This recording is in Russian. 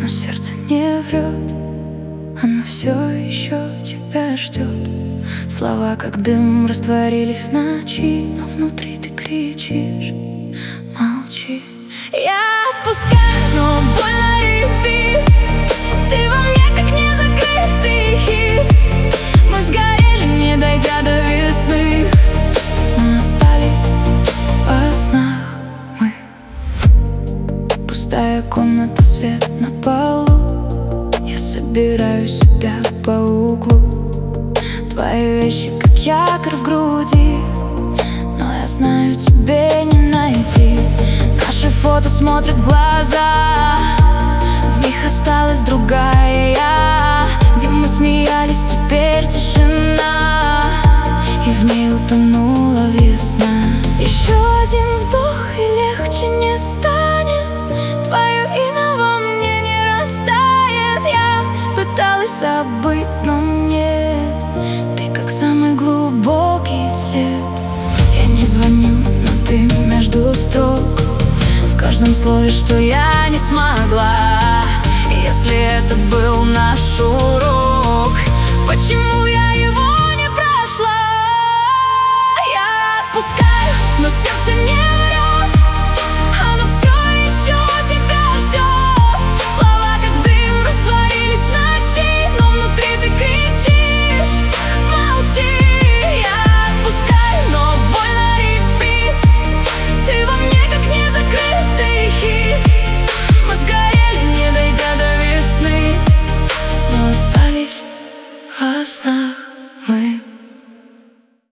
но сердце не врет. Оно все еще тебя ждет. Слова, как дым, растворились в ночи, но внутри ты кричишь: молчи. Я отпускаю, но больно репит. Ты во мне, как незакрытый хит. Мы сгорели, не дойдя до весны. Мы остались во снах. Мы пустая комната, свет на полу. Я собираю себя по углу. Твои вещи, как якорь в груди, но я знаю, тебе не найти. Наши фото смотрят в глаза, в них осталась другая я. Где мы смеялись, теперь тишина, и в ней утонула весна. Еще один вдох, и легче не станет. Твое имя во мне не растает. Я пыталась забыть, но нет. Ты как самый глубокий след. Я не звоню, но ты между строк. В каждом слове, что я не смогла. Если это был